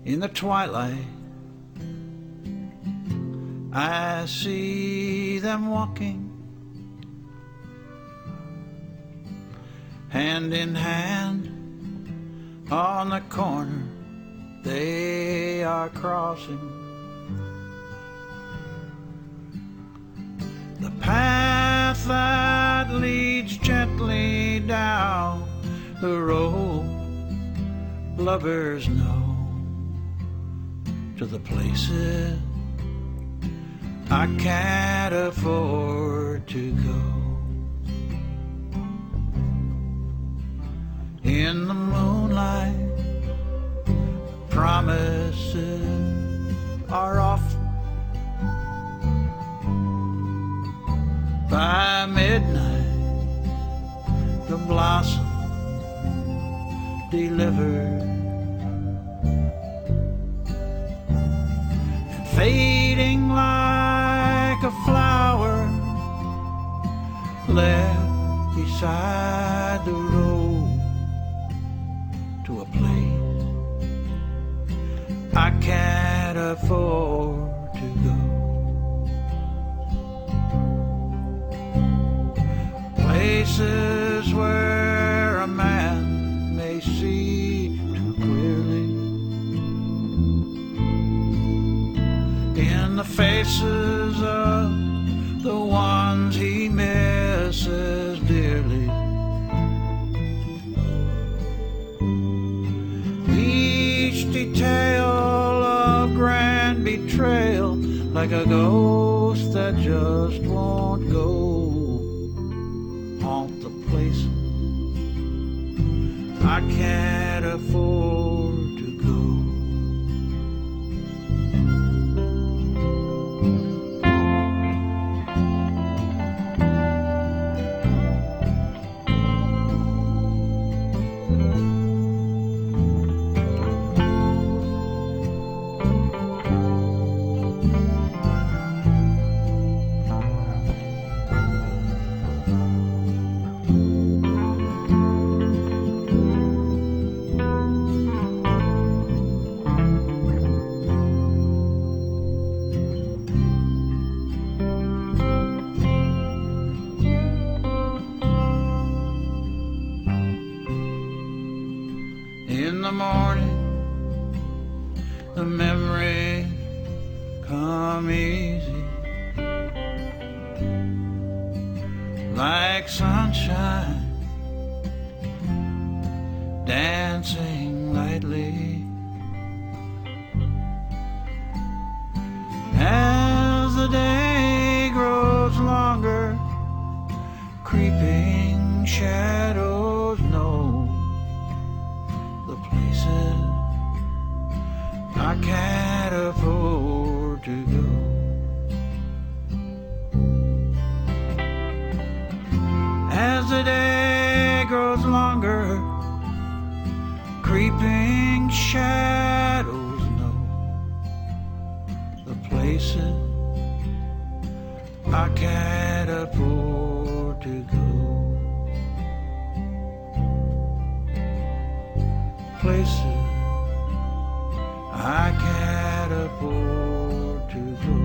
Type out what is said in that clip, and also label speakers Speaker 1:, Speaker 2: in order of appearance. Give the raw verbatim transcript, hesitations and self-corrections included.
Speaker 1: In the twilight, I see them walking hand in hand on the corner. They are crossing the path that leads gently down the road. Lovers know to the places I can't afford to go. In the moonlight, promises are off. By midnight, the blossom delivered, and fading like a flower left beside the road to a place I can't afford to go. Places where a man may see too clearly, in the faces of the ones he misses dearly. Each detail of grand betrayal, like a ghost that just won't go. Haunt the place I can't afford to go. In the morning, the memories come easy, like sunshine dancing lightly. As the day grows longer, creeping shadows know the places I can't afford to go. As the day grows longer, creeping shadows know the places I can't afford to go. Places I can't afford to go.